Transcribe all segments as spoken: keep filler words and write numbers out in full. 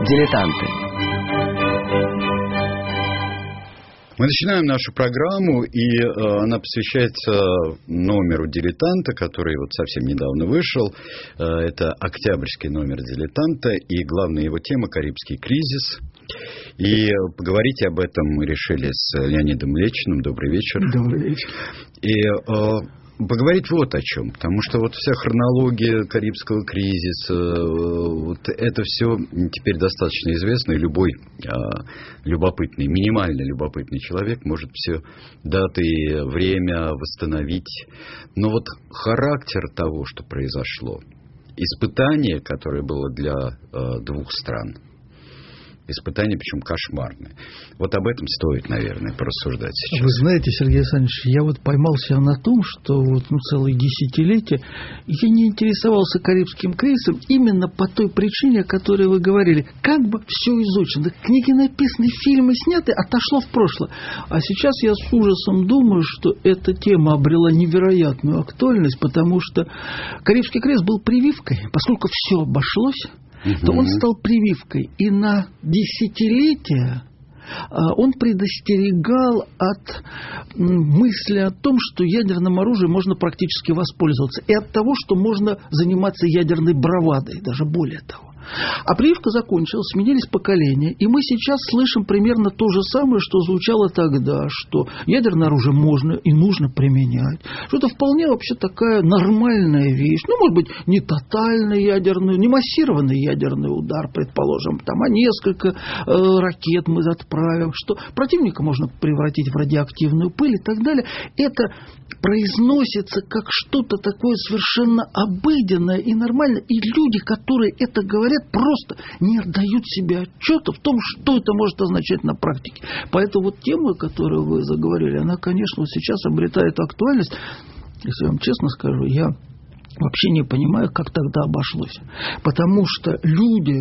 Дилетанты. Мы начинаем нашу программу, и э, она посвящается номеру «Дилетанта», который вот совсем недавно вышел. Э, это октябрьский номер «Дилетанта», и главная его тема — «Карибский кризис». И поговорить об этом мы решили с Леонидом Лечиным. Добрый вечер. Добрый вечер. И э, поговорить вот о чем. Потому что вот вся хронология Карибского кризиса, вот это все теперь достаточно известно, и любой э, любопытный, минимально любопытный человек может все даты и время восстановить. Но вот характер того, что произошло, испытание, которое было для э, двух стран, испытания, причем кошмарные. Вот об этом стоит, наверное, порассуждать сейчас. Вы знаете, Сергей Александрович, я вот поймал себя на том, что вот, ну, целые десятилетия я не интересовался Карибским кризисом именно по той причине, о которой вы говорили. Как бы все изучено. Книги написаны, фильмы сняты, отошло в прошлое. А сейчас я с ужасом думаю, что эта тема обрела невероятную актуальность, потому что Карибский кризис был прививкой, поскольку все обошлось, то он стал прививкой. И на десятилетия он предостерегал от мысли о том, что ядерным оружием можно практически воспользоваться, и от того, что можно заниматься ядерной бравадой, даже более того. А прививка закончилась, сменились поколения, и мы сейчас слышим примерно то же самое, что звучало тогда, что ядерное оружие можно и нужно применять, что это вполне вообще такая нормальная вещь, ну, может быть, не тотальный ядерный, не массированный ядерный удар, предположим, там, а несколько э, ракет мы отправим, что противника можно превратить в радиоактивную пыль и так далее. Это произносится как что-то такое совершенно обыденное и нормальное, и люди, которые это говорят, просто не отдают себе отчета в том, что это может означать на практике. Поэтому вот тема, о которой вы заговорили, она, конечно, вот сейчас обретает актуальность. Если я вам честно скажу, я вообще не понимаю, как тогда обошлось. Потому что люди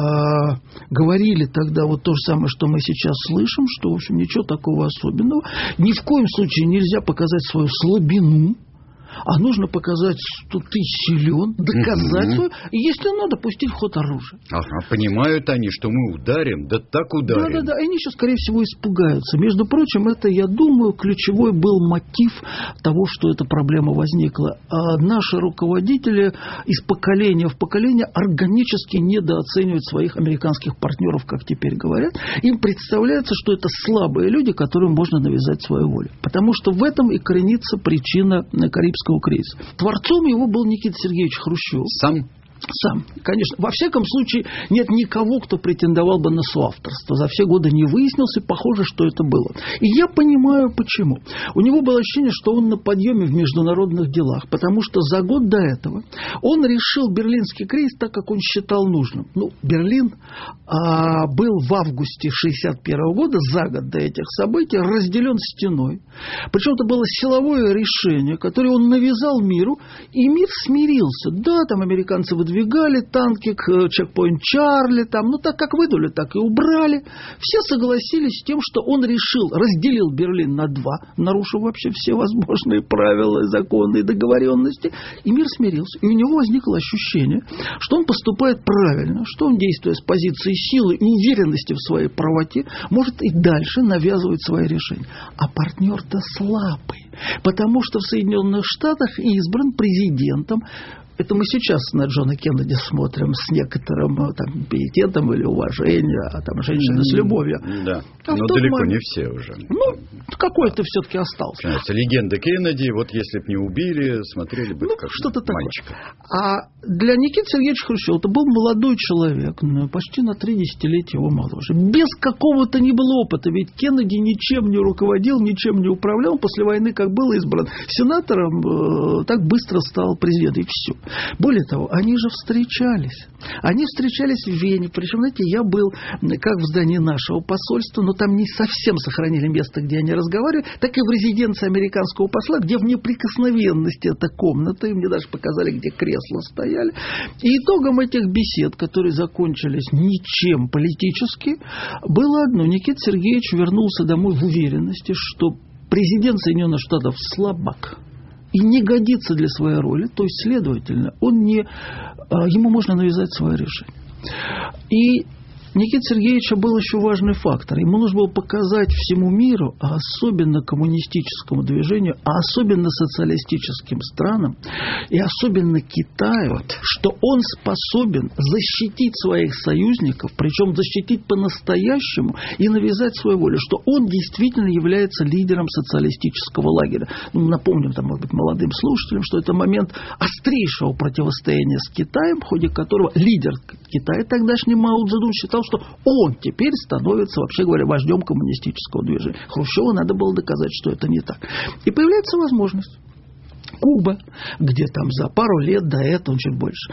э, говорили тогда вот то же самое, что мы сейчас слышим, что, в общем, ничего такого особенного. Ни в коем случае нельзя показать свою слабину, а нужно показать, что ты силен, доказать свою, и если надо, пустить в ход оружие. Ага, понимают они, что мы ударим, да так ударим. Да, да, да, они еще, скорее всего, испугаются. Между прочим, это, я думаю, ключевой был мотив того, что эта проблема возникла. А наши руководители из поколения в поколение органически недооценивают своих американских партнеров, как теперь говорят. Им представляется, что это слабые люди, которым можно навязать свою волю. Потому что в этом и коренится причина Карибского кризиса. Творцом его был Никита Сергеевич Хрущев. Сам? Сам, конечно. Во всяком случае, нет никого, кто претендовал бы на соавторство. За все годы не выяснилось, и похоже, что это было. И я понимаю, почему. У него было ощущение, что он на подъеме в международных делах, потому что за год до этого он решил Берлинский кризис так, как он считал нужным. Ну, Берлин а, был в августе шестьдесят первого года, за год до этих событий, разделен стеной. Причем это было силовое решение, которое он навязал миру, и мир смирился. Да, там американцы выдвигали Двигали танки к чекпоинт Чарли, там, ну так как выдули, так и убрали. Все согласились с тем, что он решил, разделил Берлин на два, нарушив вообще все возможные правила, законы и договоренности, и мир смирился. И у него возникло ощущение, что он поступает правильно, что он, действуя с позиции силы и уверенности в своей правоте, может и дальше навязывать свои решения. А партнер-то слабый, потому что в Соединенных Штатах избран президентом. Это мы сейчас на Джона Кеннеди смотрим с некоторым там, пиететом или уважением, а там женщины с любовью. Да, а но далеко момент... не все уже. Ну, какой-то все-таки остался. Понимаете, легенда Кеннеди, вот если бы не убили, смотрели бы ну, как что-то мальчика. Такое. А для Никиты Сергеевича Хрущева это был молодой человек, ну, почти на три десятилетия его моложе. Без какого-то ни было опыта, ведь Кеннеди ничем не руководил, ничем не управлял. После войны, как был избран сенатором, э, так быстро стал президентом, и все. Более того, они же встречались. Они встречались в Вене. Причем, знаете, я был как в здании нашего посольства, но там не совсем сохранили место, где они разговаривали, так и в резиденции американского посла, где в неприкосновенности эта комната, и мне даже показали, где кресла стояли. И итогом этих бесед, которые закончились ничем политически, было одно. Никита Сергеевич вернулся домой в уверенности, что президент Соединенных Штатов слабак и не годится для своей роли, то есть, следовательно, он не, ему можно навязать свое решение. И Никиты Сергеевича был еще важный фактор. Ему нужно было показать всему миру, а особенно коммунистическому движению, а особенно социалистическим странам, и особенно Китаю, что он способен защитить своих союзников, причем защитить по-настоящему и навязать свою волю, что он действительно является лидером социалистического лагеря. Ну, напомним, там, может быть, молодым слушателям, что это момент острейшего противостояния с Китаем, в ходе которого лидер Китая, тогдашний Мао Цзэдун, считал, что он теперь становится, вообще говоря, вождем коммунистического движения. Хрущеву надо было доказать, что это не так. И появляется возможность. Куба, где там за пару лет до этого, чуть больше,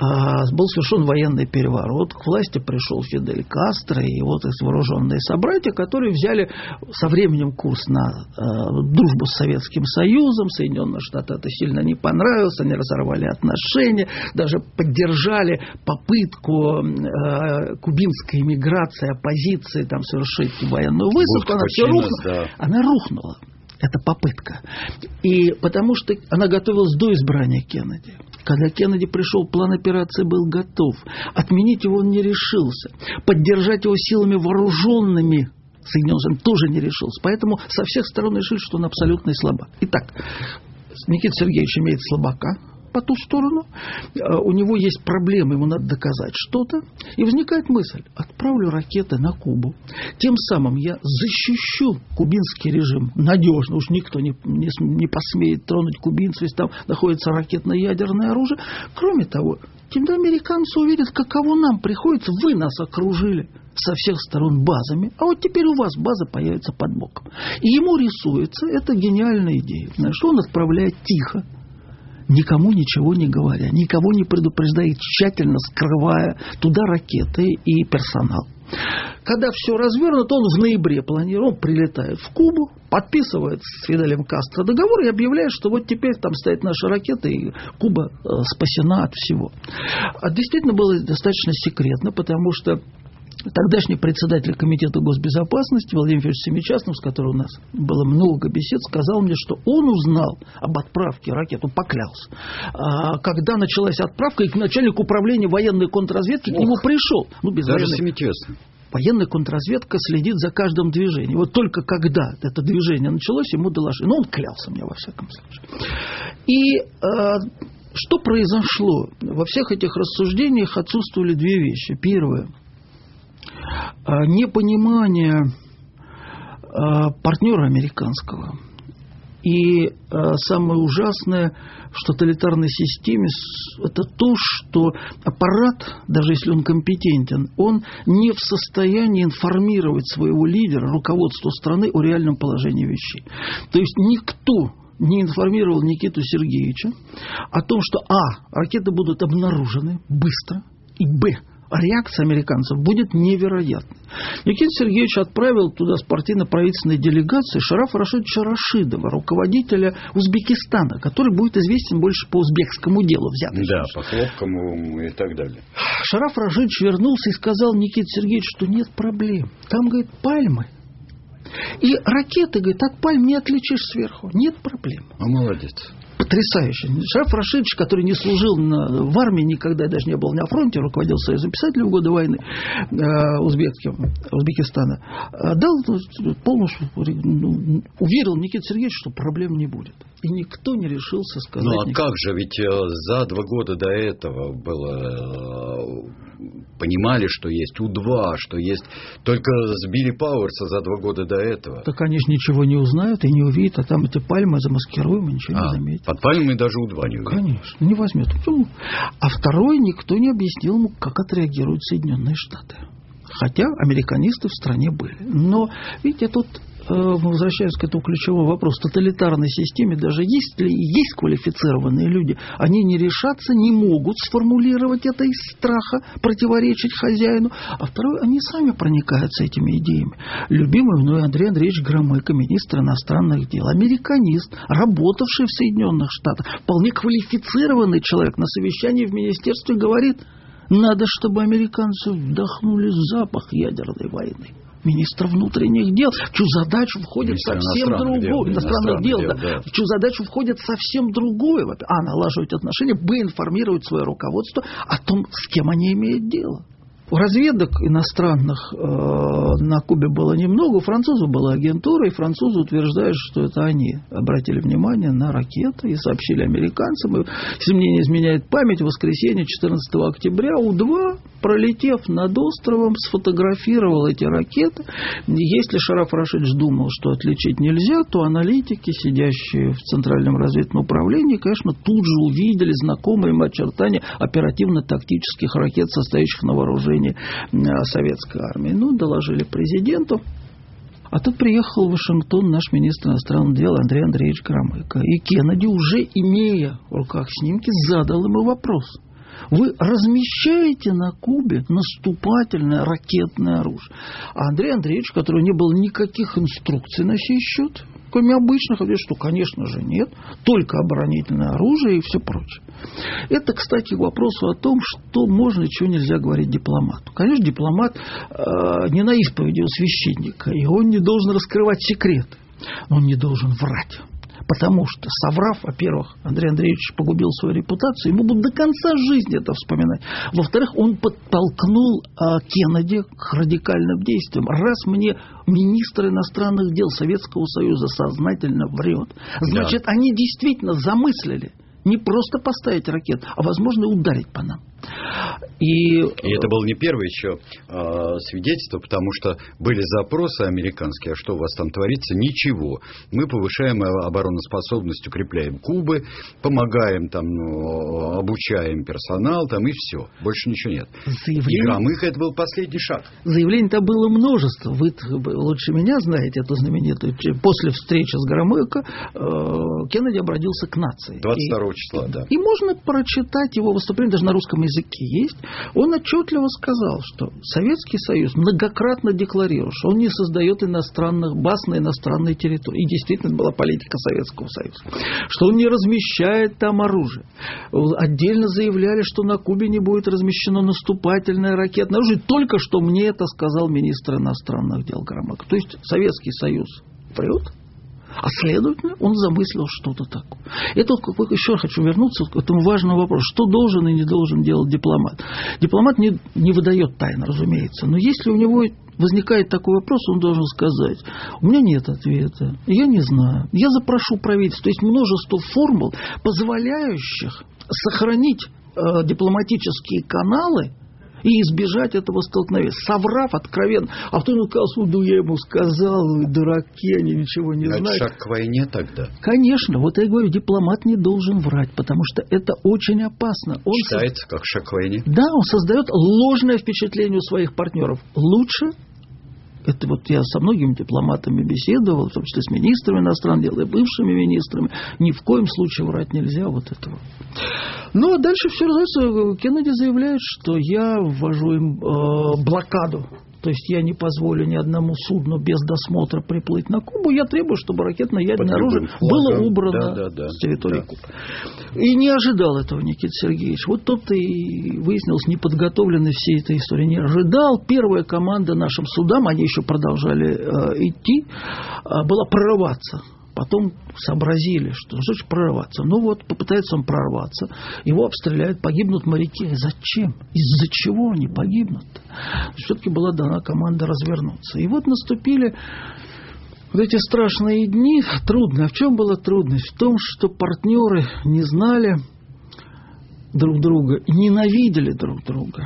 был совершен военный переворот, к власти пришел Фидель Кастро и вот эти вооруженные собратья, которые взяли со временем курс на дружбу с Советским Союзом. Соединенные Штаты это сильно не понравилось, они разорвали отношения, даже поддержали попытку кубинской эмиграции, оппозиции там совершить военную высадку. Она все рухнула. Да. Она рухнула. Это попытка. И потому что она готовилась до избрания Кеннеди. Когда Кеннеди пришел, план операции был готов. Отменить его он не решился. Поддержать его силами вооруженными Соединенных Штатов тоже не решился. Поэтому со всех сторон решили, что он абсолютно слабак. Итак, Никита Сергеевич имеет слабака по ту сторону, у него есть проблемы, ему надо доказать что-то, и возникает мысль: отправлю ракеты на Кубу, тем самым я защищу кубинский режим надежно, уж никто не, не, не посмеет тронуть кубинцев, если там находится ракетно-ядерное оружие. Кроме того, тогда американцы увидят, каково нам приходится, вы нас окружили со всех сторон базами, а вот теперь у вас база появится под боком. И ему рисуется эта гениальная идея, что он отправляет тихо, никому ничего не говоря, никого не предупреждая, тщательно скрывая туда ракеты и персонал. Когда все развернуто, он в ноябре планирует, он прилетает в Кубу, подписывает с Фиделем Кастро договор и объявляет, что вот теперь там стоят наши ракеты, и Куба э, спасена от всего. А действительно было достаточно секретно, потому что тогдашний председатель комитета госбезопасности Владимир Федорович Семичастнов, с которым у нас было много бесед, сказал мне, что он узнал об отправке ракет, он поклялся, когда началась отправка, и начальник управления военной контрразведки Ох, к нему пришел. Ну, без даже военной... Семичастнов. Военная контрразведка следит за каждым движением. Вот только когда это движение началось, ему доложили. Но он клялся мне, во всяком случае. И э, что произошло? Во всех этих рассуждениях отсутствовали две вещи. Первое. Непонимание партнера американского. И самое ужасное в тоталитарной системе – это то, что аппарат, даже если он компетентен, он не в состоянии информировать своего лидера, руководство страны о реальном положении вещей. То есть никто не информировал Никиту Сергеевича о том, что а. ракеты будут обнаружены быстро, и б. реакция американцев будет невероятной. Никита Сергеевич отправил туда с партийно-правительственной делегацией Шарафа Рашидовича Рашидова, руководителя Узбекистана, который будет известен больше по узбекскому делу. Взятый да, по хлопкому и так далее. Шараф Рашидович вернулся и сказал Никите Сергеевичу, что нет проблем. Там, говорит, пальмы. И ракеты, говорит, от пальм не отличишь сверху. Нет проблем. А молодец. Потрясающе. Шараф Рашидович, который не служил на, в армии, никогда даже не был на фронте, руководил Союзом писателей в годы войны э, узбекским, Узбекистана, э, дал полностью, ну, уверил Никиту Сергеевича, что проблем не будет. И никто не решился сказать. Ну а никто. как же, ведь за два года до этого было, понимали, что есть У два, что есть, только сбили Пауэрса за два года до этого. Так они же ничего не узнают и не увидят, а там эти пальмы замаскируем, ничего а, не заметят. Под пальмой даже У два не увидят. Конечно, не возьмет. А второй, никто не объяснил ему, как отреагируют Соединенные Штаты. Хотя американисты в стране были. Но, видите, тут мы возвращаемся к этому ключевому вопросу. В тоталитарной системе, даже если есть квалифицированные люди, они не решатся, не могут сформулировать это из страха, противоречить хозяину. А второе, они сами проникаются этими идеями. Любимый мной Андрей Андреевич Громыко, министр иностранных дел, американист, работавший в Соединенных Штатах, вполне квалифицированный человек, на совещании в министерстве говорит, надо, чтобы американцы вдохнули запах ядерной войны. Министр внутренних дел, в чью задачу входит Министр совсем другое. Иностранных дел, дел, да. В чью задачу входит совсем другое. А, налаживать отношения, б, информировать свое руководство о том, с кем они имеют дело. Разведок иностранных э, на Кубе было немного. У французов была агентура, и французы утверждают, что это они обратили внимание на ракеты и сообщили американцам. И, если мне не изменяет память, в воскресенье четырнадцатого октября У-два, пролетев над островом, сфотографировал эти ракеты. И если Шараф Рашидович думал, что отличить нельзя, то аналитики, сидящие в Центральном разведывательном управлении, конечно, тут же увидели знакомые им очертания оперативно-тактических ракет, состоящих на вооружении советской армии. Ну, доложили президенту. А тут приехал в Вашингтон наш министр иностранных дел Андрей Андреевич Громыко. И Кеннеди, уже имея в руках снимки, задал ему вопрос. Вы размещаете на Кубе наступательное ракетное оружие? А Андрей Андреевич, у которого не было никаких инструкций на сей счет, кроме обычных, говорит, что, конечно же, нет, только оборонительное оружие и все прочее. Это, кстати, к вопросу о том, что можно и чего нельзя говорить дипломату. Конечно, дипломат э, не на исповеди у священника, и он не должен раскрывать секреты, но он не должен врать. Потому что, соврав, во-первых, Андрей Андреевич погубил свою репутацию, ему будут до конца жизни это вспоминать. Во-вторых, он подтолкнул а, Кеннеди к радикальным действиям. Раз мне министр иностранных дел Советского Союза сознательно врет, значит, да. Они действительно замыслили не просто поставить ракету, а, возможно, ударить по нам. И... И это было не первое еще э, свидетельство, потому что были запросы американские, а что у вас там творится? Ничего. Мы повышаем обороноспособность, укрепляем Кубы, помогаем там, ну, обучаем персонал, там и все. Больше ничего нет. Заявление... И Громыко это был последний шаг. Заявлений-то было множество. Вы лучше меня знаете эту знаменитую. После встречи с Громыко э, Кеннеди обратился к нации. двадцать второго числа, да. И можно прочитать его выступление, даже на русском языке есть. Он отчетливо сказал, что Советский Союз многократно декларирует, что он не создает иностранных баз на иностранной территории. И действительно была политика Советского Союза. Что он не размещает там оружие. Отдельно заявляли, что на Кубе не будет размещено наступательное ракетное оружие. Только что мне это сказал министр иностранных дел Громыко. То есть Советский Союз врет, а следовательно, он замыслил что-то такое. Это вот, еще хочу вернуться к этому важному вопросу. Что должен и не должен делать дипломат? Дипломат не, не выдает тайн, разумеется. Но если у него возникает такой вопрос, он должен сказать: у меня нет ответа, я не знаю, я запрошу правительство. То есть множество формул, позволяющих сохранить э, дипломатические каналы и избежать этого столкновения. Соврав откровенно. А кто ему сказал, ну я ему сказал, вы дураки, они ничего не знают. Это шаг к войне тогда. Конечно. Вот я говорю, дипломат не должен врать, потому что это очень опасно. Он считается со... как шаг к войне. Да, он создает ложное впечатление у своих партнеров. Лучше, это вот я со многими дипломатами беседовал, в том числе с министрами иностранных дел и бывшими министрами, ни в коем случае врать нельзя вот этого. Ну, а дальше все разумеется. Кеннеди заявляет, что я ввожу им э, блокаду. То есть я не позволю ни одному судну без досмотра приплыть на Кубу. Я требую, чтобы ракетно-ядерное оружие было убрано да, да, да, с территории да. Кубы. И не ожидал этого Никита Сергеевич. Вот тут и выяснилось неподготовленность всей этой истории. Не ожидал. Первая команда нашим судам, они еще продолжали э, идти, э, была прорываться. Потом сообразили, что значит прорваться. Ну вот, попытается он прорваться, его обстреляют, погибнут моряки. Зачем? Из-за чего они погибнут? Все-таки была дана команда развернуться. И вот наступили вот эти страшные дни. Трудно. А в чем была трудность? В том, что партнеры не знали друг друга, ненавидели друг друга,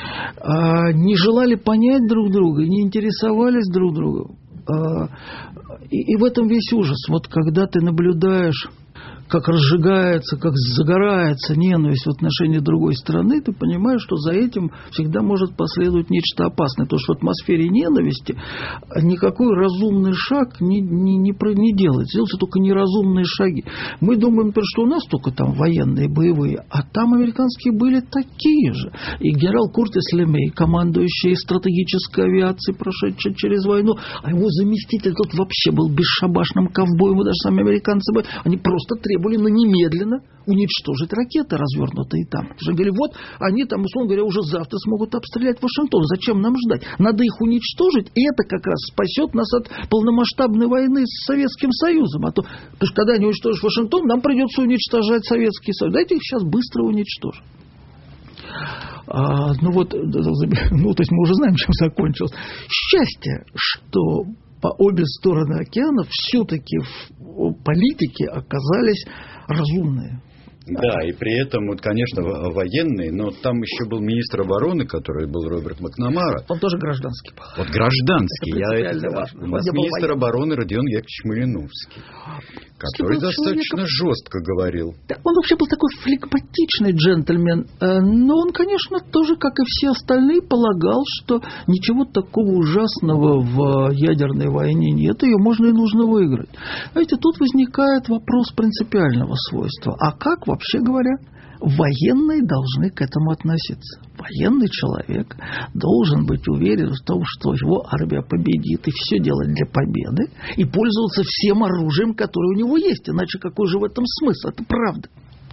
не желали понять друг друга, не интересовались друг другом. И, и в этом весь ужас. Вот когда ты наблюдаешь, как разжигается, как загорается ненависть в отношении другой страны, ты понимаешь, что за этим всегда может последовать нечто опасное. Потому что в атмосфере ненависти никакой разумный шаг не, не, не, не делается. Делаются только неразумные шаги. Мы думаем, например, что у нас только там военные, боевые, а там американские были такие же. И генерал Куртис Лемей, командующий стратегической авиацией, прошедший через войну, а его заместитель тот вообще был бесшабашным ковбоем, и даже сами американцы были, они просто требовали на немедленно уничтожить ракеты, развернутые там. Они говорили, вот они там, условно говоря, уже завтра смогут обстрелять Вашингтон. Зачем нам ждать? Надо их уничтожить, и это как раз спасет нас от полномасштабной войны с Советским Союзом. А то, потому что когда они уничтожат Вашингтон, нам придется уничтожать Советский Союз. Дайте их сейчас быстро уничтожить. А, ну вот, ну, то есть мы уже знаем, чем закончилось. Счастье, что по обе стороны океана все-таки в политике оказались разумные. Да, и при этом, вот, конечно, военные, но там еще был министр обороны, который был Роберт Макнамара. Он тоже гражданский был. Вот гражданский. Это я это, важно. У нас министр военный. обороны Родион Яковлевич Малиновский, который достаточно человеком... жестко говорил. Да, он вообще был такой флегматичный джентльмен, но он, конечно, тоже, как и все остальные, полагал, что ничего такого ужасного в ядерной войне нет, ее можно и нужно выиграть. Знаете, тут возникает вопрос принципиального свойства. А как, вообще говоря, военные должны к этому относиться? Военный человек должен быть уверен в том, что его армия победит, и все делать для победы, и пользоваться всем оружием, которое у него есть. Иначе какой же в этом смысл? Это правда.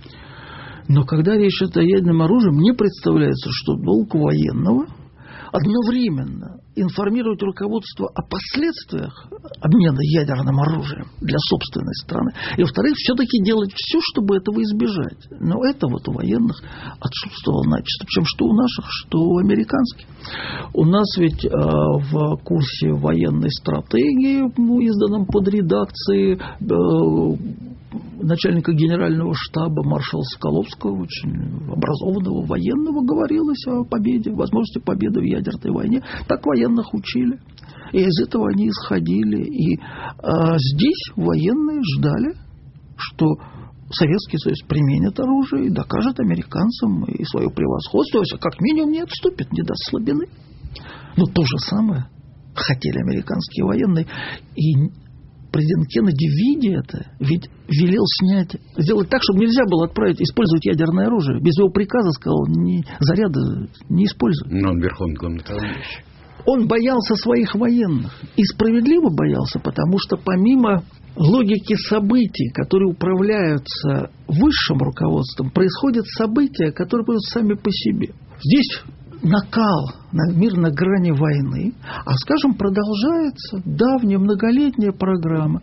Но когда речь идет о ядерном оружии, мне представляется, что долг военного одновременно информировать руководство о последствиях обмена ядерным оружием для собственной страны. И, во-вторых, все-таки делать все, чтобы этого избежать. Но это вот у военных отсутствовало начисто. Причем что у наших, что у американских. У нас ведь э, в курсе военной стратегии, ну, изданном под редакцией э, начальника генерального штаба маршала Соколовского, очень образованного военного, говорилось о победе, возможности победы в ядерной войне. Так военных учили. И из этого они исходили. И а, здесь военные ждали, что Советский Союз применит оружие и докажет американцам и свое превосходство, как минимум не отступит, не даст слабины. Но то же самое хотели американские военные. И президент Кеннеди, видя это, ведь велел снять, сделать так, чтобы нельзя было отправить, использовать ядерное оружие. Без его приказа сказал, не, заряды не используй. Но он верховный главнокомандующий. Он боялся своих военных. И справедливо боялся, потому что помимо логики событий, которые управляются высшим руководством, происходят события, которые будут сами по себе. Здесь накал, мир на грани войны, а, скажем, продолжается давняя многолетняя программа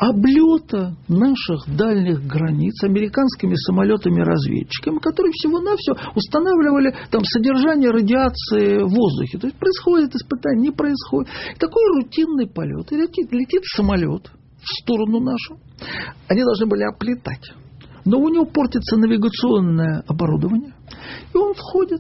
облета наших дальних границ американскими самолетами-разведчиками, которые всего-навсего устанавливали там содержание радиации в воздухе. То есть происходит испытание, не происходит. Такой рутинный полет. И летит, летит самолет в сторону нашу. Они должны были оплетать. Но у него портится навигационное оборудование, и он входит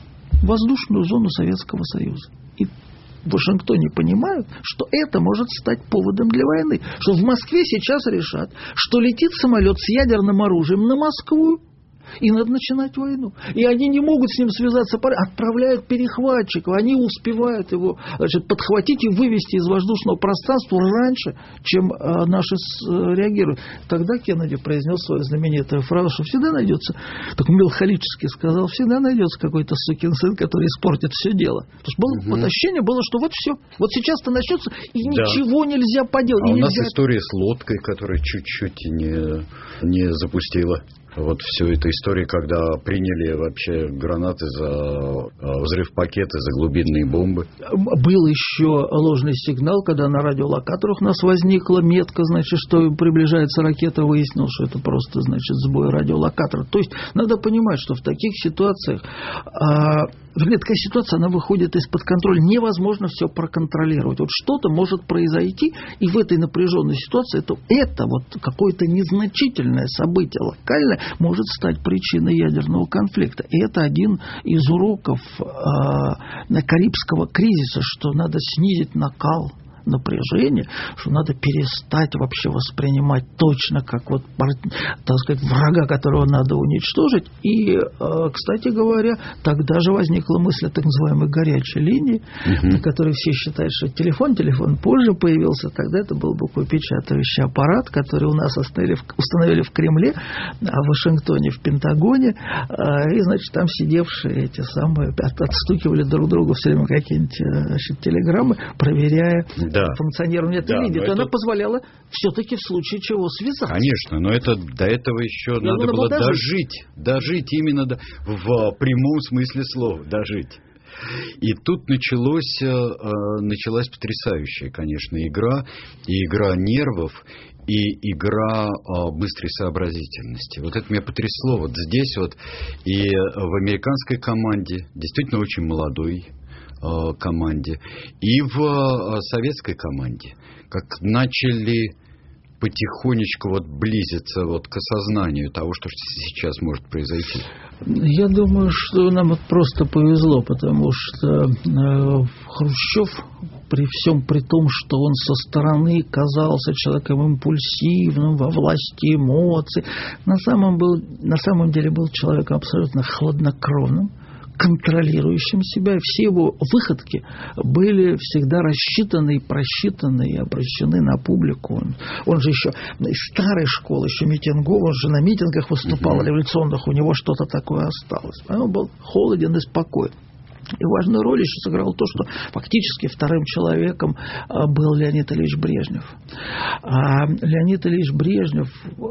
в воздушную зону Советского Союза. И в Вашингтоне понимают, что это может стать поводом для войны. Что в Москве сейчас решат, что летит самолет с ядерным оружием на Москву, и надо начинать войну. И они не могут с ним связаться, отправляют перехватчиков, они успевают его, значит, подхватить и вывести из воздушного пространства раньше, чем а, наши с, а, реагируют. Тогда Кеннеди произнес свою знаменитую фразу, что всегда найдется, так меланхолически сказал, всегда найдется какой-то сукин сын, который испортит все дело. То есть было, угу. вот ощущение было, что вот все, вот сейчас-то начнется, и да. ничего нельзя поделать. А у нельзя... нас история с лодкой, которая чуть-чуть не, не запустила. Вот всю эту историю, когда приняли вообще гранаты за взрыв пакеты, за глубинные бомбы. Был еще ложный сигнал, когда на радиолокаторах у нас возникла метка, значит, что приближается ракета, выяснилось, что это просто, значит, сбой радиолокатора. То есть надо понимать, что в таких ситуациях, а, вернее, такая ситуация, она выходит из-под контроля. Невозможно все проконтролировать. Вот что-то может произойти, и в этой напряженной ситуации это, это вот какое-то незначительное событие локальное может стать причиной ядерного конфликта. И это один из уроков э, Карибского кризиса, что надо снизить накал напряжение, что надо перестать вообще воспринимать точно как вот, так сказать, врага, которого надо уничтожить. И, кстати говоря, тогда же возникла мысль о так называемой горячей линии, угу. на которой все считают, что телефон, телефон позже появился, тогда это был буквопечатающий аппарат, который у нас установили в, установили в Кремле, а в Вашингтоне, в Пентагоне, и, значит, там сидевшие эти самые отстукивали друг другу все время какие-нибудь, значит, телеграммы, проверяя да. функционирование этой да, линии, то это... она позволяла все-таки в случае чего связаться. Конечно, но это до этого еще Я надо было дожить. Дожить именно до, в прямом смысле слова. Дожить. И тут началось, началась потрясающая, конечно, игра. И игра нервов. и игра быстрой сообразительности. Вот это меня потрясло. Вот здесь вот и в американской команде, действительно очень молодой команде, и в советской команде, как начали потихонечку вот близиться вот к осознанию того, что сейчас может произойти. Я думаю, что нам это просто повезло, потому что э, Хрущев, при всем при том, что он со стороны казался человеком импульсивным, во власти эмоций, на самом, был, на самом деле был человеком абсолютно хладнокровным, контролирующим себя. Все его выходки были всегда рассчитаны и просчитаны и обращены на публику. Он, он же еще из старой школы, еще митингов, он же на митингах выступал, революционных, у него что-то такое осталось. Он был холоден и спокоен. И важную роль еще сыграло то, что фактически вторым человеком был Леонид Ильич Брежнев. А Леонид Ильич Брежнев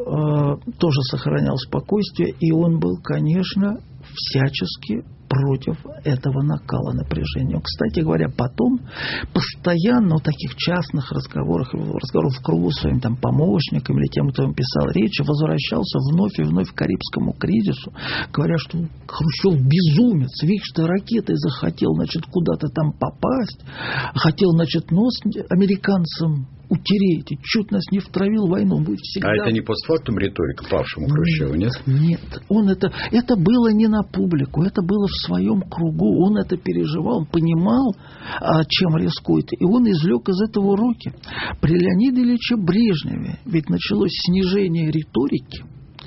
тоже сохранял спокойствие, и он был, конечно, всячески против этого накала напряжения. Кстати говоря, потом постоянно в таких частных разговорах, разговорах в кругу с своим там помощником или тем, кто им писал речи, возвращался вновь и вновь к Карибскому кризису, говоря, что Хрущев безумец, видишь, что ракетой захотел, значит, куда-то там попасть, хотел, значит, нос американцам утереть, и чуть нас не втравил в войну. Мы всегда... А это не постфактум риторика павшему Хрущеву, нет? Нет. Он это, это было не на публику, это было в своем кругу. Он это переживал, он понимал, чем рискует. И он извлек из этого уроки. При Леониде Ильиче Брежневе ведь началось снижение риторики,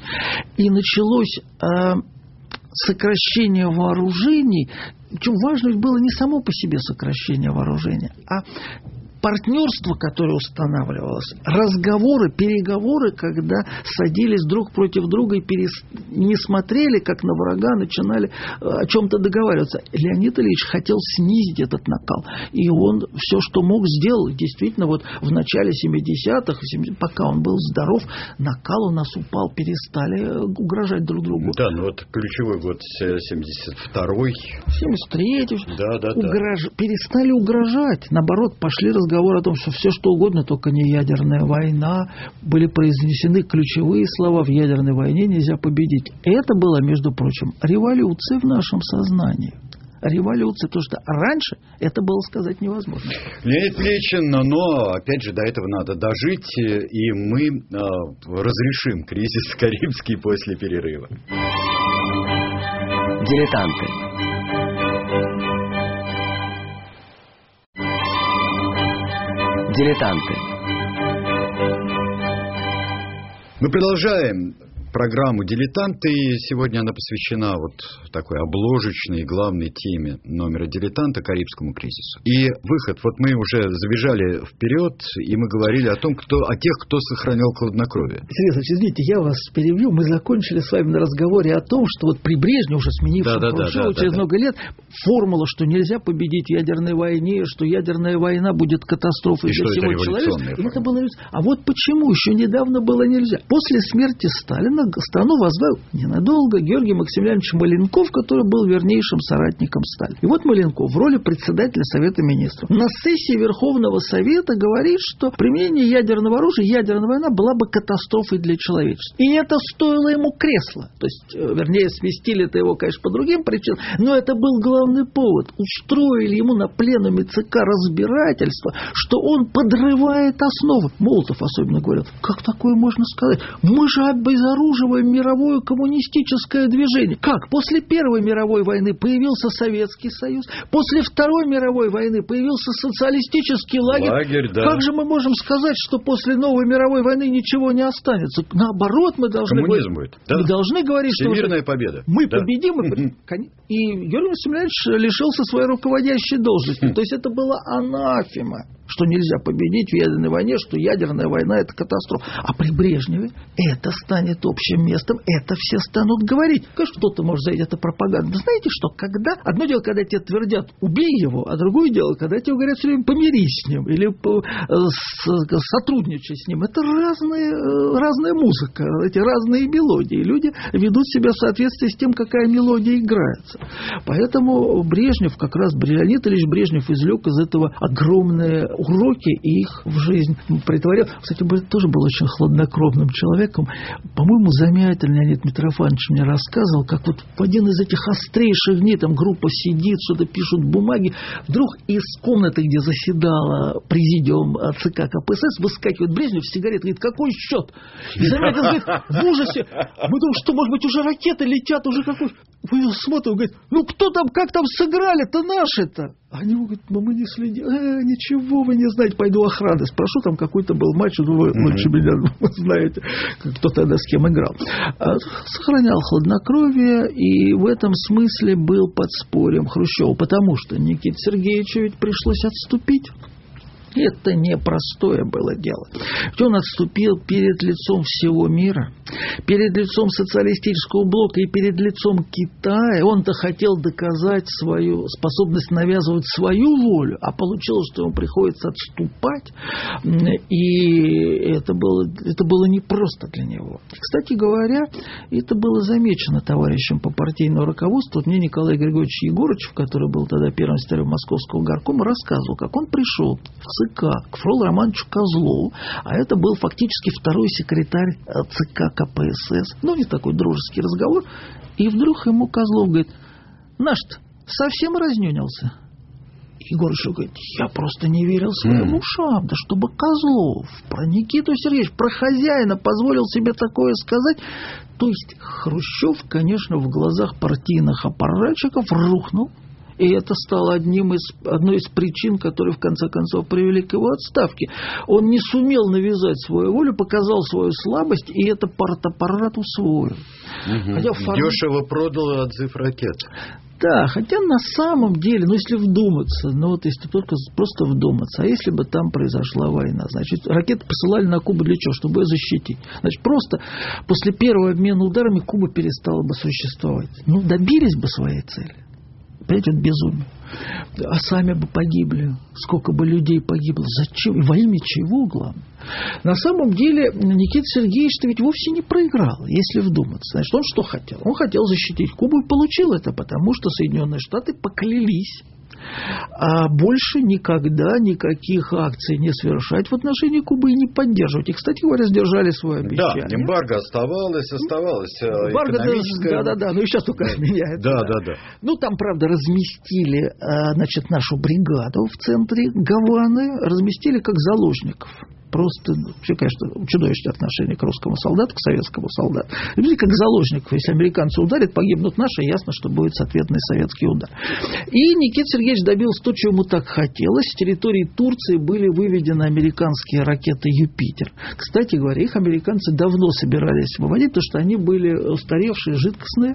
и началось э, сокращение вооружений. Причем важно было не само по себе сокращение вооружения, а партнерство, которое устанавливалось, разговоры, переговоры, когда садились друг против друга и перес... не смотрели, как на врага, начинали о чем-то договариваться. Леонид Ильич хотел снизить этот накал. И он все, что мог, сделал. Действительно, вот в начале семидесятых, пока он был здоров, накал у нас упал, перестали угрожать друг другу. Да, ну вот ключевой год семьдесят второй. семьдесят третий. Да, да, угрож... да. Перестали угрожать. Наоборот, пошли разговоры. Разговор о том, что все что угодно, только не ядерная война. Были произнесены ключевые слова: в ядерной войне нельзя победить. Это была, между прочим, революция в нашем сознании. Революция, потому что раньше это было сказать невозможно. Леонид Ильич, но опять же до этого надо дожить, и мы э, разрешим кризис карибский после перерыва. Дилетанты. Дилетанты. Мы продолжаем программу «Дилетанты». И сегодня она посвящена вот такой обложечной главной теме номера «Дилетанта» — Карибскому кризису. И выход. Вот мы уже забежали вперед, и мы говорили о том, кто, о тех, кто сохранял хладнокровие. Серьезно, извините, я вас перебью. Мы закончили с вами на разговоре о том, что вот при Брежневе, уже сменившем да, да, Хрущева да, да, через да, много да. лет, формула, что нельзя победить в ядерной войне, что ядерная война будет катастрофой и для всего человечества. Это было... А вот почему еще недавно было нельзя. После смерти Сталина страну возглавил ненадолго Георгий Максимилианович Маленков, который был вернейшим соратником Сталина. И вот Маленков в роли председателя Совета Министров на сессии Верховного Совета говорит, что применение ядерного оружия, ядерная война была бы катастрофой для человечества. И это стоило ему кресла. То есть, вернее, сместили это его, конечно, по другим причинам, но это был главный повод. Устроили ему на пленуме ЦК разбирательство, что он подрывает основы. Молотов особенно говорил: как такое можно сказать? Мы же обезоруживаем мировое коммунистическое движение. Как? После Первой мировой войны появился Советский Союз, после Второй мировой войны появился социалистический лагерь. лагерь да. Как же мы можем сказать, что после Новой мировой войны ничего не останется? Наоборот, мы должны Коммунизм говорить, будет. Да? мы должны говорить, что всемирная победа. Мы да. победим. И Георгий Максимилианович лишился своей руководящей должности. То есть это была анафема, что нельзя победить в ядерной войне, что ядерная война — это катастрофа. А при Брежневе это станет общим местом, это все станут говорить. Конечно, кто-то может заявить, это пропаганда. Но знаете что, когда... Одно дело, когда тебе твердят: убей его, а другое дело, когда тебе говорят все время: помирись с ним или сотрудничай с ним. Это разные, разная музыка, эти разные мелодии. Люди ведут себя в соответствии с тем, какая мелодия играется. Поэтому Брежнев, как раз Леонид Ильич Брежнев извлек из этого огромное уроки и их в жизнь притворил. Кстати, тоже был очень хладнокровным человеком. По-моему, замечательно Леонид Митрофанович мне рассказывал, как вот в один из этих острейших дней там группа сидит, что-то пишут бумаги, вдруг из комнаты, где заседала президиум ЦК КПСС, выскакивает Брежнев с сигаретой, говорит, какой счет? И Замятин говорит, в ужасе. Мы думаем, что, может быть, уже ракеты летят, уже какой... Вы смотрите, говорит, ну кто там, как там сыграли-то наши-то? Они говорят, ну мы не следим. Э, ничего вы не знаете, пойду охраны спрошу, там какой-то был матч, ну вы лучше меня знаете, кто тогда с кем играл. Сохранял хладнокровие, и в этом смысле был подспорьем Хрущева, потому что Никите Сергеевичу ведь пришлось отступить. Это непростое было дело. Ведь он отступил перед лицом всего мира, перед лицом социалистического блока и перед лицом Китая. Он-то хотел доказать свою способность навязывать свою волю, а получилось, что ему приходится отступать. И это было, это было непросто для него. Кстати говоря, это было замечено товарищем по партийному руководству. Вот мне Николай Григорьевич Егорычев, который был тогда первым секретарем Московского горкома, рассказывал, как он пришел в ЦК к Фролу Романовичу Козлову, а это был фактически второй секретарь ЦК КПСС. Ну, не такой дружеский разговор. И вдруг ему Козлов говорит, наш-то совсем разнюнился. Егорыч говорит, я просто не верил своим ушам. Да чтобы Козлов про Никиту Сергеевича, про хозяина позволил себе такое сказать. То есть Хрущев, конечно, в глазах партийных аппаратчиков рухнул. И это стало одним из, одной из причин, которые в конце концов привели к его отставке. Он не сумел навязать свою волю, показал свою слабость, и это партаппарат усвоил. Угу. Хотя форм... Дешево продал отзыв ракет. Да, хотя на самом деле, ну если вдуматься, ну вот если только просто вдуматься, а если бы там произошла война, значит, ракеты посылали на Кубу для чего? Чтобы ее защитить. Значит, просто после первого обмена ударами Куба перестала бы существовать. Ну, добились бы своей цели. Понимаете, это безумие. А сами бы погибли. Сколько бы людей погибло. Зачем? Во имя чего, главное? На самом деле, Никита Сергеевич-то ведь вовсе не проиграл, если вдуматься. Значит, он что хотел? Он хотел защитить Кубу и получил это, потому что Соединенные Штаты поклялись а больше никогда никаких акций не совершать в отношении Кубы и не поддерживать. И, кстати говоря, сдержали свое обещание. Да, эмбарго оставалось, оставалось эмбарго, экономическое. Да, да, да, ну и сейчас только да. меняется. Да, да, да. Ну, там, правда, разместили, значит, нашу бригаду в центре Гаваны, разместили как заложников. Просто, все, конечно, чудовищное отношение к русскому солдату, к советскому солдату. Люди как заложников. Если американцы ударят, погибнут наши, ясно, что будет ответный советский удар. И Никита Сергеевич добился то, чего ему так хотелось. С территории Турции были выведены американские ракеты «Юпитер». Кстати говоря, их американцы давно собирались выводить, потому что они были устаревшие, жидкостные.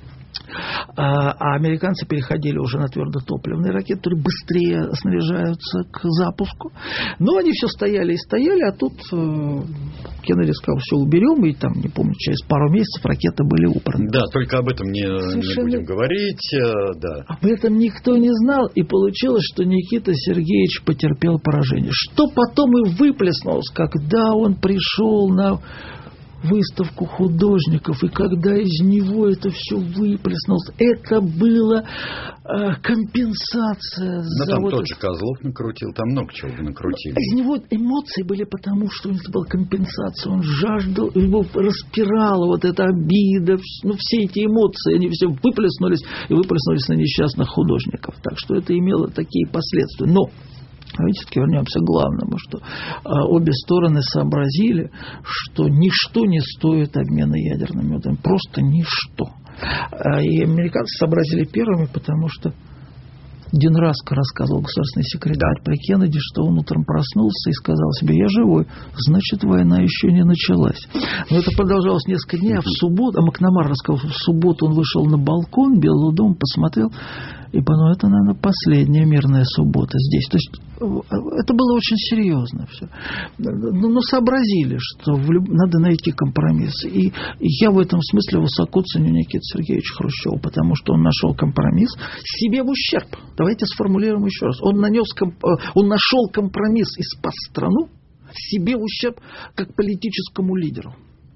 А американцы переходили уже на твердотопливные ракеты, которые быстрее снаряжаются к запуску. Но они все стояли и стояли, а тут Кеннеди сказал, все уберем, и там, не помню, через пару месяцев ракеты были убраны. Да, только об этом не, Совершенно... не будем говорить. Да. Об этом никто не знал, и получилось, что Никита Сергеевич потерпел поражение. Что потом и выплеснулось, когда он пришел на выставку художников, и когда из него это все выплеснулось, это была э, компенсация. Но за там вот тот это... же Козлов накрутил, там много чего накрутили. Из него эмоции были потому, что это была компенсация, он жаждал, его распирала вот эта обида, ну все эти эмоции, они все выплеснулись, и выплеснулись на несчастных художников. Так что это имело такие последствия. Но давайте все-таки вернемся к главному, что а, обе стороны сообразили, что ничто не стоит обмена ядерными ударами. Просто ничто. А, и американцы сообразили первыми, потому что Дин Раско рассказывал, государственный секретарь при Кеннеди, что он утром проснулся и сказал себе, я живой, значит, война еще не началась. Но это продолжалось несколько дней, а в субботу, а Макнамара рассказал, в субботу он вышел на балкон Белого дома, посмотрел, и понял, это, наверное, последняя мирная суббота здесь. То есть это было очень серьезно все. Но, но сообразили, что в люб... надо найти компромисс. И, и я в этом смысле высоко ценю Никиту Сергеевича Хрущева, потому что он нашел компромисс себе в ущерб. Давайте сформулируем еще раз. Он, нанес комп... он нашел компромисс и спас страну себе в ущерб как политическому лидеру.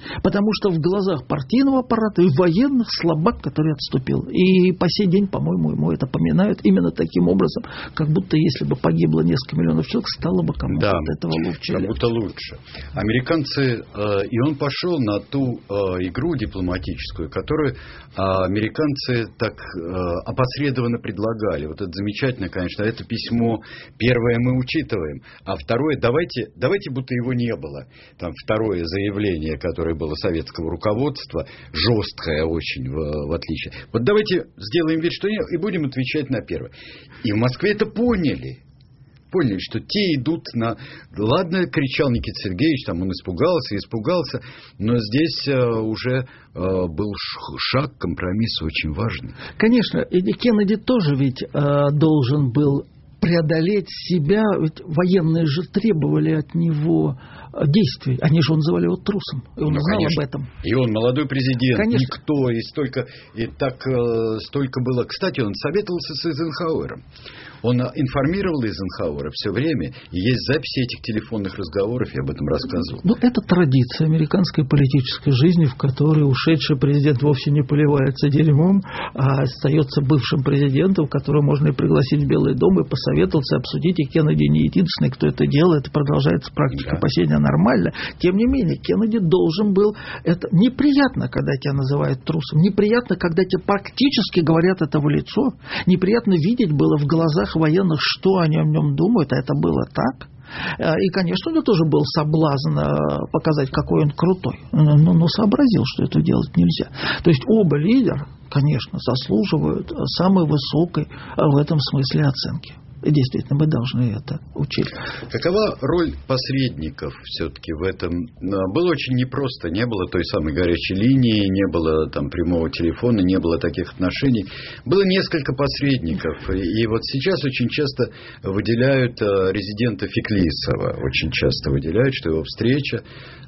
Потому что в глазах партийного аппарата и военных слабак, который отступил. И по сей день, по-моему, ему это поминают именно таким образом, как будто если бы погибло несколько миллионов человек, стало бы кому-то да, от этого лучше. Как будто лучше. Американцы, э, и он пошел на ту э, игру дипломатическую, которую э, американцы так э, опосредованно предлагали. Вот это замечательно, конечно. Это письмо первое мы учитываем, а второе, давайте, давайте будто его не было. Там второе заявление, которое было советского руководства, жесткое очень, в, в отличие. Вот давайте сделаем вид, что нет, и будем отвечать на первое. И в Москве это поняли. Поняли, что те идут на... Ладно, кричал Никита Сергеевич, там он испугался, испугался, но здесь э, уже э, был шаг, компромисс очень важный. Конечно, и Кеннеди тоже ведь э, должен был преодолеть себя, ведь военные же требовали от него действий. Они же называли его трусом. И он ну, знал конечно. об этом. И он молодой президент, конечно. никто, и столько, и так э, столько было. Кстати, он советовался с Эйзенхауэром. Он информировал Эйзенхауэра все время. И есть записи этих телефонных разговоров, я об этом рассказывал. Ну, это традиция американской политической жизни, в которой ушедший президент вовсе не поливается дерьмом, а остается бывшим президентом, которого можно и пригласить в Белый дом, и посоветоваться, обсудить. И Кеннеди не единственный, кто это делает. Это продолжается практика да. по сей день нормально. Тем не менее, Кеннеди должен был... Это неприятно, когда тебя называют трусом. Неприятно, когда тебе практически говорят это в лицо. Неприятно видеть было в глазах военных, что они о нем думают, а это было так. И, конечно, у него тоже был соблазн показать, какой он крутой. Но, но сообразил, что это делать нельзя. То есть оба лидера, конечно, заслуживают самой высокой в этом смысле оценки. И действительно, мы должны это учить. Какова роль посредников все-таки в этом? Было очень непросто. Не было той самой горячей линии, не было там прямого телефона, не было таких отношений. Было несколько посредников. И вот сейчас очень часто выделяют резидента Феклисова. Очень часто выделяют, что его встреча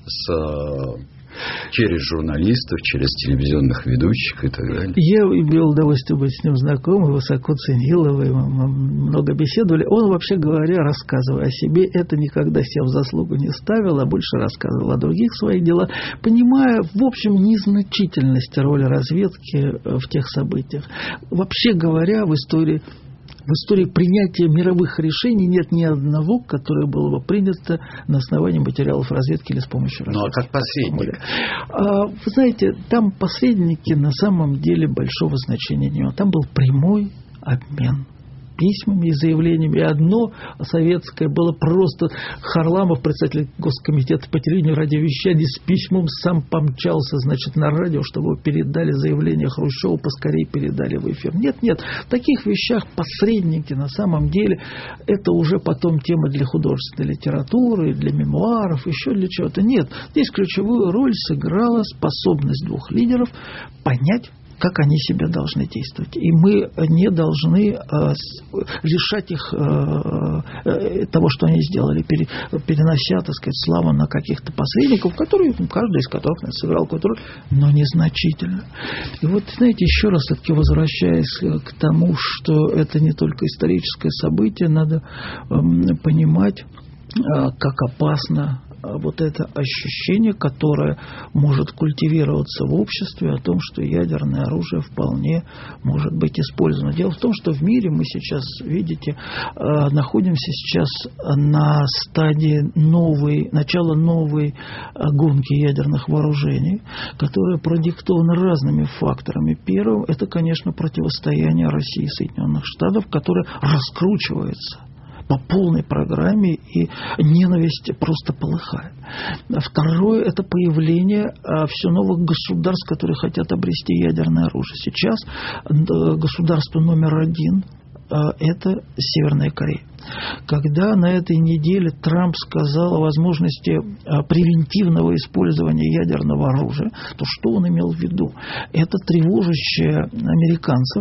с... через журналистов, через телевизионных ведущих и так далее. Я имел удовольствие быть с ним знаком, высоко ценил его, мы много беседовали. Он, вообще говоря, рассказывая о себе, это никогда себе в заслугу не ставил, а больше рассказывал о других своих делах, понимая, в общем, незначительность роли разведки в тех событиях. Вообще говоря, в истории... В истории принятия мировых решений нет ни одного, которое было бы принято на основании материалов разведки или с помощью разведки. Ну, а как посредник? Вы знаете, там посредники на самом деле большого значения не имели. Там был прямой обмен письмами и заявлениями. И одно советское было просто... Харламов, председатель Госкомитета по телевидению и радиовещанию, с письмом сам помчался, значит, на радио, чтобы его передали заявление Хрущева, поскорее передали в эфир. Нет, нет, в таких вещах посредники на самом деле это уже потом тема для художественной литературы, для мемуаров, еще для чего-то. Нет, здесь ключевую роль сыграла способность двух лидеров понять, как они себя должны действовать. И мы не должны э, лишать их э, э, того, что они сделали, пере, перенося, так сказать, славу на каких-то посредников, которые, каждый из которых сыграл какую-то роль, но незначительно. И вот, знаете, еще раз таки возвращаясь к тому, что это не только историческое событие, надо э, понимать, э, как опасно вот это ощущение, которое может культивироваться в обществе о том, что ядерное оружие вполне может быть использовано. Дело в том, что в мире мы сейчас, видите, находимся сейчас на стадии новой, начала новой гонки ядерных вооружений, которая продиктована разными факторами. Первым, это, конечно, противостояние России и Соединенных Штатов, которое раскручивается по полной программе, и ненависть просто полыхает. Второе – это появление все новых государств, которые хотят обрести ядерное оружие. Сейчас государство номер один – это Северная Корея. Когда на этой неделе Трамп сказал о возможности превентивного использования ядерного оружия, то что он имел в виду? Это тревожащее американцев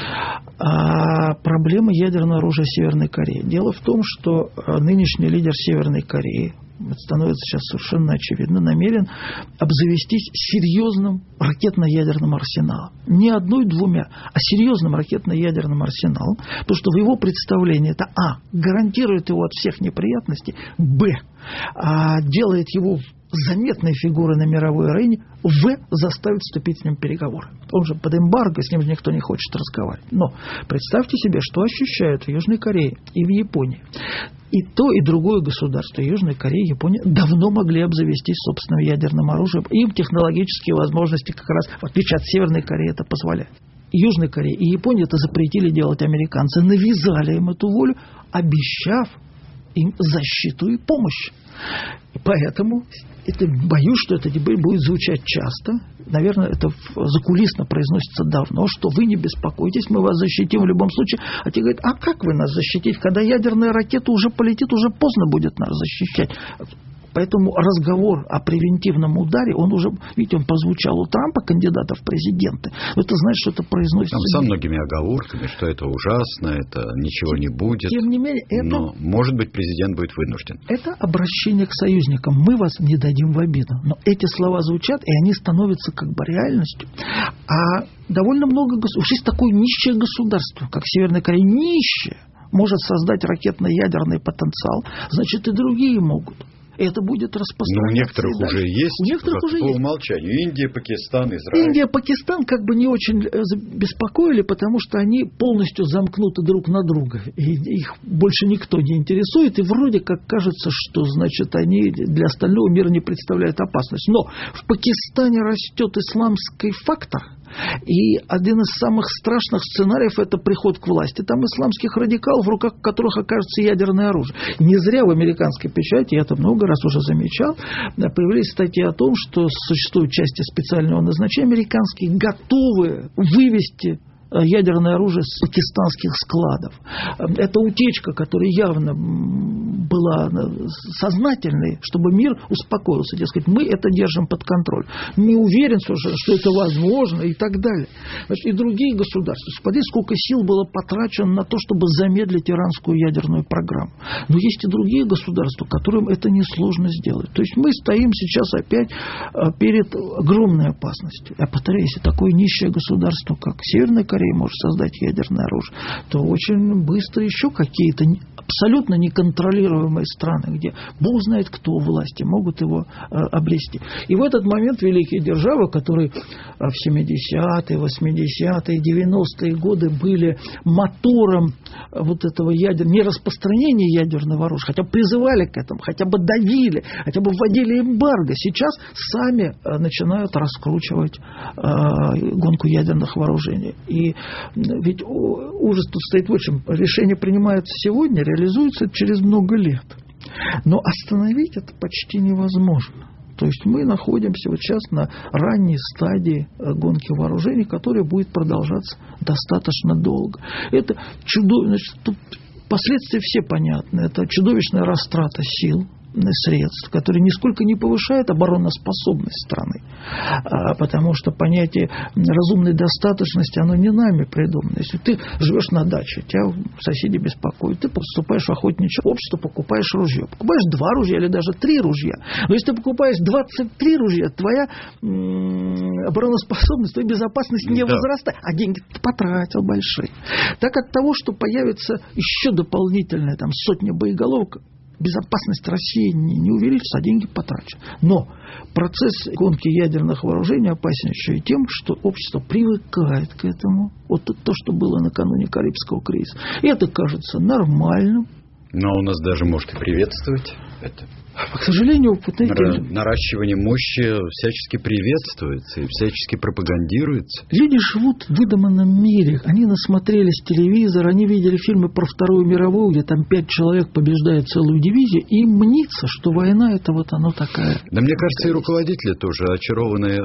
а проблема ядерного оружия Северной Кореи. Дело в том, что нынешний лидер Северной Кореи, это становится сейчас совершенно очевидно, намерен обзавестись серьезным ракетно-ядерным арсеналом. Не одной-двумя, а серьезным ракетно-ядерным арсеналом, потому что в его представлении это а. гарантирует его от всех неприятностей, б. делает его заметной фигурой на мировой арене, в. заставит вступить с ним в переговоры. Он же под эмбарго, с ним же никто не хочет разговаривать. Но представьте себе, что ощущают в Южной Корее и в Японии. И то, и другое государство, и Южная Корея, и Япония, давно могли обзавестись собственным ядерным оружием. Им технологические возможности как раз, в отличие от Северной Кореи, это позволяет. Южной Корее и Японии это запретили делать американцы, навязали им эту волю, обещав им защиту и помощь. И поэтому это, боюсь, что это теперь будет звучать часто. Наверное, это закулисно произносится давно, что вы не беспокойтесь, мы вас защитим в любом случае. А те говорят, а как вы нас защитите? Когда ядерная ракета уже полетит, уже поздно будет нас защищать. Поэтому разговор о превентивном ударе, он уже, видите, он прозвучал у Трампа, кандидата в президенты. Это значит, что это произносится... Там со многими оговорками, что это ужасно, это ничего не будет. Тем не менее, это... Но, может быть, президент будет вынужден. Это обращение к союзникам. Мы вас не дадим в обиду. Но эти слова звучат, и они становятся как бы реальностью. А довольно много государств... Уж есть такое нищее государство, как Северная Корея. Нищее может создать ракетно-ядерный потенциал. Значит, и другие могут. Это будет распространяться. Но у некоторых уже есть, у некоторых уже по есть. умолчанию. Индия, Пакистан, Израиль. Индия, Пакистан как бы не очень беспокоили, потому что они полностью замкнуты друг на друга. И их больше никто не интересует. И вроде как кажется, что, значит, они для остального мира не представляют опасность. Но в Пакистане растет исламский фактор. И один из самых страшных сценариев – это приход к власти. Там исламских радикалов, в руках которых окажется ядерное оружие. Не зря в американской печати, я это много раз уже замечал, появились статьи о том, что существуют части специального назначения американские, готовые вывести ядерное оружие с пакистанских складов. Это утечка, которая явно была сознательной, чтобы мир успокоился. Дескать, мы это держим под контролем. Не уверен, что это возможно и так далее. Значит, и другие государства. Смотрите, сколько сил было потрачено на то, чтобы замедлить иранскую ядерную программу. Но есть и другие государства, которым это несложно сделать. То есть мы стоим сейчас опять перед огромной опасностью. Я повторяю, если такое нищее государство, как Северная Корея, может создать ядерное оружие, то очень быстро еще какие-то абсолютно неконтролируемые страны, где Бог знает кто у власти, могут его э, обрести. И в этот момент великие державы, которые в семидесятые, восьмидесятые, девяностые годы были мотором вот этого ядерного, не распространения ядерного оружия, хотя бы призывали к этому, хотя бы давили, хотя бы вводили эмбарго, сейчас сами э, начинают раскручивать э, гонку ядерных вооружений. И ведь ужас тут стоит в чем. Решение принимается сегодня, реализуется через много лет. Но остановить это почти невозможно. То есть мы находимся вот сейчас на ранней стадии гонки вооружений, которая будет продолжаться достаточно долго. Это чудовищно. Последствия все понятны. Это чудовищная растрата сил, средств, которые нисколько не повышают обороноспособность страны. А, потому что понятие разумной достаточности, оно не нами придумано. Если ты живешь на даче, тебя соседи беспокоят, ты поступаешь в охотничье общество, покупаешь ружье. Покупаешь два ружья или даже три ружья. Но если ты покупаешь двадцать три ружья, твоя м- обороноспособность, твоя безопасность не да. возрастает. А деньги ты потратил большие. Так от того, что появится еще дополнительная там, сотня боеголовок, безопасность России не, не увеличится, а деньги потрачены. Но процесс гонки ядерных вооружений опасен еще и тем, что общество привыкает к этому. Вот то, что было накануне Карибского кризиса. И это кажется нормальным. Но у нас даже может и приветствовать это. К сожалению, знаете, наращивание мощи всячески приветствуется и всячески пропагандируется. Люди живут в выдуманном мире. Они насмотрелись телевизор, они видели фильмы про Вторую мировую, где там пять человек побеждают целую дивизию, и им мнится, что война это вот оно такая. Да мне кажется, и руководители тоже очарованы э,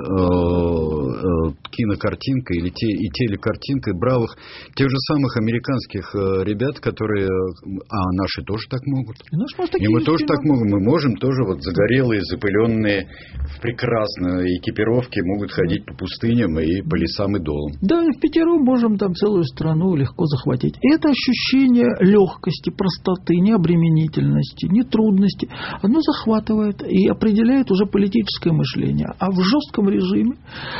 э, кинокартинкой или те, и телекартинкой бравых, тех же самых американских э, ребят, которые, а наши тоже так могут. И, наш, может, и мы тоже так мы можем тоже вот загорелые, запыленные, в прекрасной экипировке могут ходить по пустыням и по лесам и долам. Да, и впятером можем там целую страну легко захватить. И это ощущение легкости, простоты, необременительности, нетрудности, оно захватывает и определяет уже политическое мышление. А в жестком режиме,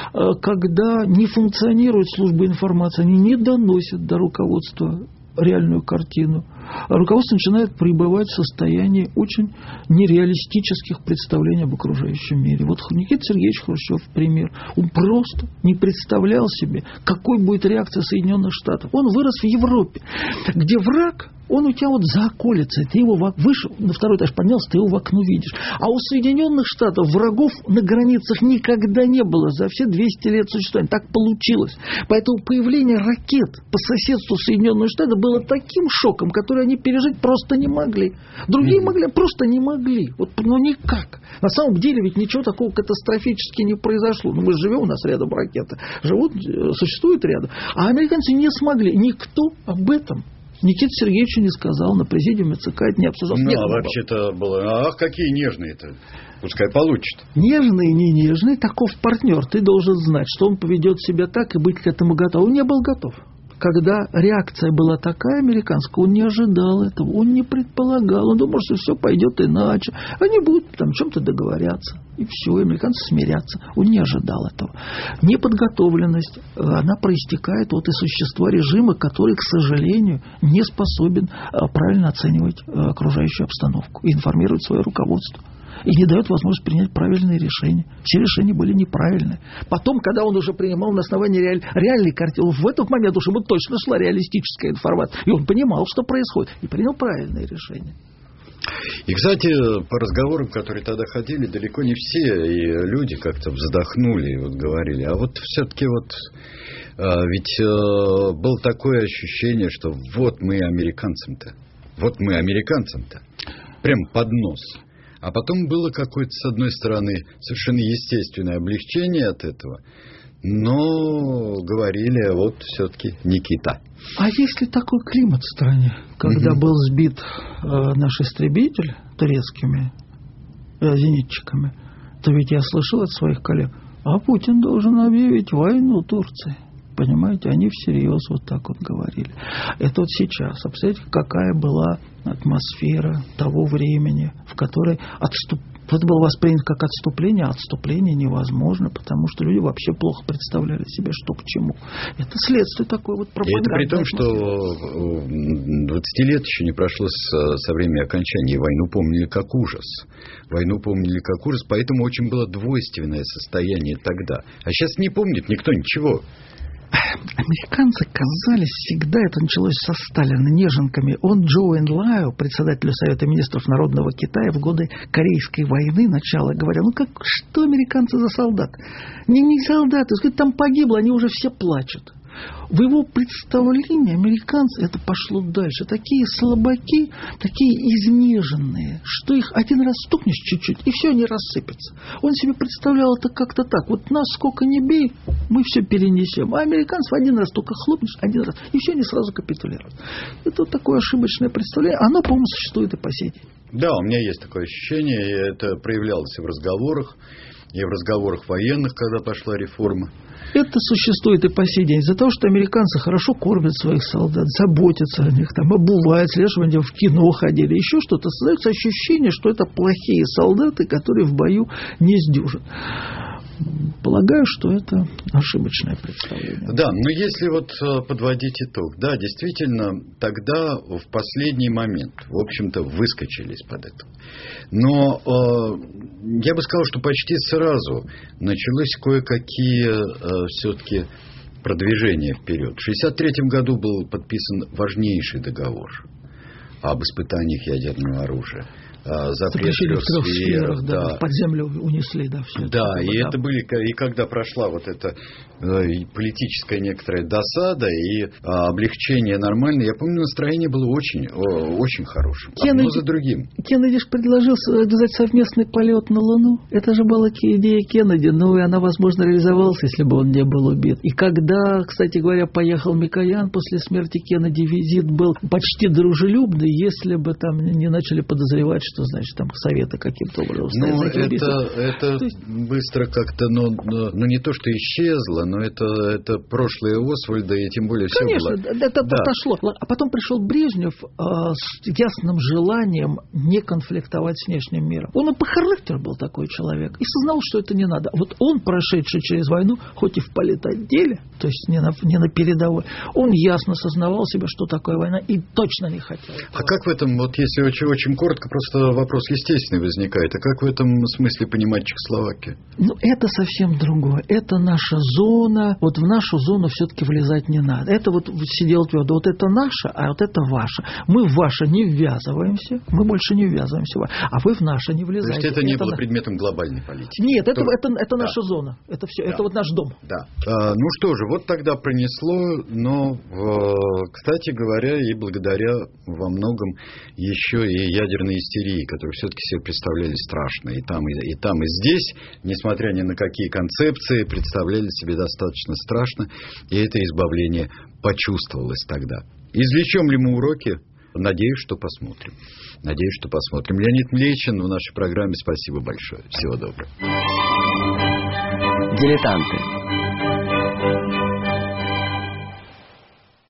когда не функционирует служба информации, они не доносят до руководства реальную картину, руководство начинает пребывать в состоянии очень нереалистических представлений об окружающем мире. Вот Никита Сергеевич Хрущев пример. Он просто не представлял себе, какой будет реакция Соединенных Штатов. Он вырос в Европе, где враг, он у тебя вот за околицей, ты его вышел, на второй этаж поднялся, ты его в окно видишь. А у Соединенных Штатов врагов на границах никогда не было за все двести лет существования. Так получилось. Поэтому появление ракет по соседству Соединенных Штатов было таким шоком, который они пережить просто не могли. Другие могли, просто не могли. Вот, ну, никак. На самом деле ведь ничего такого катастрофически не произошло. Ну, мы живем, у нас рядом ракеты. Живут, существуют рядом. А американцы не смогли. Никто об этом Никита Сергеевич не сказал, на президиуме ЦК это не обсуждал. Ну, а вообще-то было... Ах, какие нежные-то. Пускай получит. Нежный, не нежный, таков партнер. Ты должен знать, что он поведет себя так и быть к этому готов. Он не был готов. Когда реакция была такая американская, он не ожидал этого, он не предполагал, он думал, что все пойдет иначе. Они будут там чем-то договоряться, и все, и американцы смирятся. Он не ожидал этого. Неподготовленность, она проистекает от и существа режима, который, к сожалению, не способен правильно оценивать окружающую обстановку и информировать свое руководство. И не дает возможность принять правильные решения. Все решения были неправильные. Потом, когда он уже принимал на основании реаль... реальной картины, в этот момент уж ему точно шла реалистическая информация. И он понимал, что происходит. И принял правильные решения. И, кстати, по разговорам, которые тогда ходили, далеко не все и люди как-то вздохнули и вот говорили. А вот все-таки вот... Ведь было такое ощущение, что вот мы американцам-то. Вот мы американцам-то. Прям под нос. А потом было какое-то, с одной стороны, совершенно естественное облегчение от этого, но говорили, вот все-таки Никита. А есть ли такой климат в стране, когда mm-hmm. был сбит э, наш истребитель турецкими э, зенитчиками, то ведь я слышал от своих коллег, а Путин должен объявить войну Турции. Понимаете, они всерьез вот так вот говорили. Это вот сейчас. Представляете, какая была атмосфера того времени, в которой отступ... это было воспринято как отступление, а отступление невозможно, потому что люди вообще плохо представляли себе, что к чему. Это следствие такой вот пропаганды. И это при том, что двадцать лет еще не прошло со, со времени окончания. Войну помнили как ужас. Войну помнили как ужас, поэтому очень было двойственное состояние тогда. А сейчас не помнит никто ничего. Американцы казались всегда, это началось со Сталина, неженками. Он Джоу Энлаю, председателю Совета министров Народного Китая в годы Корейской войны, начало, говорил, ну как, что американцы за солдат? Не, не солдаты, там погибло, они уже все плачут. В его представлении американцы, это пошло дальше. Такие слабаки, такие изнеженные, что их один раз стукнешь чуть-чуть, и все, они рассыпятся. Он себе представлял это как-то так. Вот нас сколько не бей, мы все перенесем. А американцев один раз только хлопнешь, один раз, и все, они сразу капитулируют. Это вот такое ошибочное представление. Оно, по-моему, существует и по сей день. Да, у меня есть такое ощущение, и это проявлялось и в разговорах, и в разговорах военных, когда пошла реформа. Это существует и по сей день. Из-за того, что американцы хорошо кормят своих солдат, заботятся о них, там, обувают, следуют, они в кино ходили, еще что-то. Создается ощущение, что это плохие солдаты, которые в бою не сдюжат. Полагаю, что это ошибочное представление. Да, но если вот подводить итог, да, действительно, тогда в последний момент, в общем-то, выскочили из-под этого. Но э, я бы сказал, что почти сразу началось кое-какие э, все-таки продвижения вперед. В шестьдесят третьем году был подписан важнейший договор об испытаниях ядерного оружия. Запрет в трех сферах, да, да. Под землю унесли, да, все да, это. И да, это были, и когда прошла вот эта и политическая некоторая досада, и облегчение нормальное. Я помню, настроение было очень, очень хорошим. Кеннеди, одно за другим. Кеннеди же предложил организовать совместный полет на Луну. Это же была идея Кеннеди, но и она, возможно, реализовалась, если бы он не был убит. И когда, кстати говоря, поехал Микоян после смерти Кеннеди, визит был почти дружелюбный, если бы там не начали подозревать, что, значит, там Советы каким-то образом стоят ну, за этим убийством. Это, это есть... быстро как-то, ну, ну, не то, что исчезло, но это, это прошлое Освальда, и тем более все Конечно, было... это да. отошло. А потом пришел Брежнев э, с ясным желанием не конфликтовать с внешним миром. Он и по характеру был такой человек, и сознал, что это не надо. Вот он, прошедший через войну, хоть и в политотделе, то есть не на, не на передовой, он ясно сознавал себе, что такое война, и точно не хотел. А как в этом, вот если очень, очень коротко, просто вопрос естественный возникает, а как в этом смысле понимать Чехословакию? Ну, это совсем другое. Это наша зона. Вот в нашу зону все-таки влезать не надо. Это вот сидел твердо. Вот это наше, а вот это ваше. Мы в ваше не ввязываемся. Мы больше не ввязываемся. А вы в наше не влезаете. То есть это не это было на... предметом глобальной политики? Нет, это, То... это, это да. наша зона. Это все. Да. Это вот наш дом. Да. А, ну что же, вот тогда пронесло, но, кстати говоря, и благодаря во многом еще и ядерной истерии, которую все-таки себе представляли страшно. И там, и, и там, и здесь, несмотря ни на какие концепции, представляли себе достаточно страшно. И это избавление почувствовалось тогда. Извлечем ли мы уроки? Надеюсь, что посмотрим. Надеюсь, что посмотрим. Леонид Млечин в нашей программе. Спасибо большое. Всего доброго. Дилетанты.